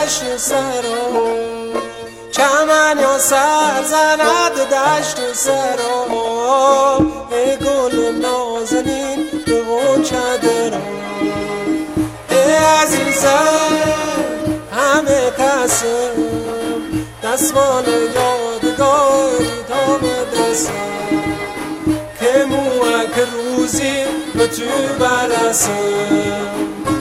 دشت سرا، چمن یا سر زند دشت سرا، ای گل نازنین به غنچه درا. ای عزیزم همه کسم دستمال یادگاری تا به دستم، که موک روزی به تو برسم.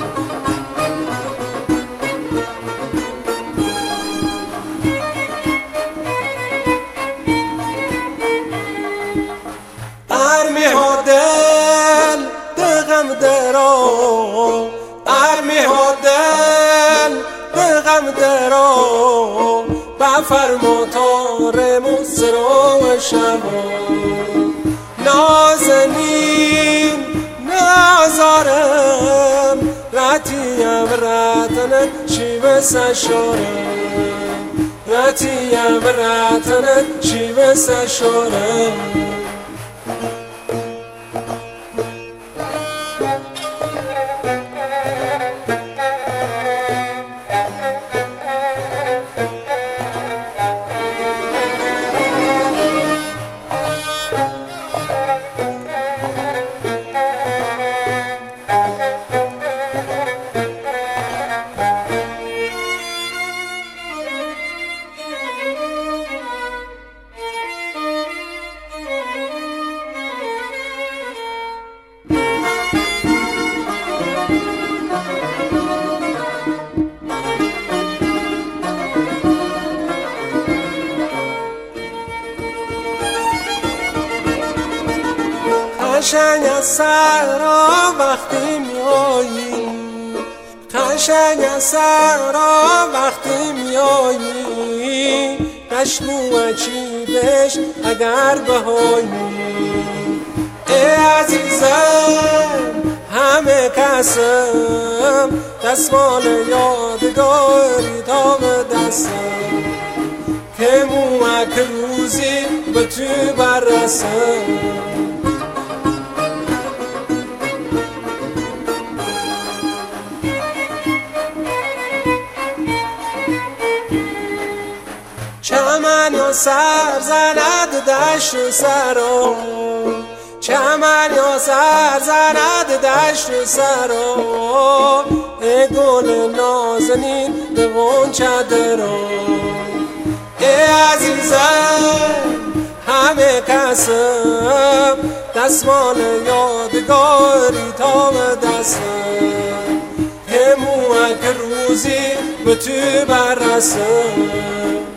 ارمی ها دل ده غم درا، ارمی ها دل ده غم درا، بفرما تار مصرا و شبا. نازنین نازارم رتیم رتن شیوه سشارم، رتیم رتن شیوه سشارم. قشنگ از سرا وقتی میایی، قشنگ از سرا وقتی میایی، نشنو چیبش اگر بهایی. ای عزیزم همه کسم دستمال یادگاری تا به دستم، که موک روزی به تو برسم. چمن یا سر زند دشت سرا، چمن یا سر زند دشت سرا، ای گل نازنین به غنچه درا. ای عزیزم همه کسم دستمال یادگاری تا به دستم، که موک روزی به تو برسم.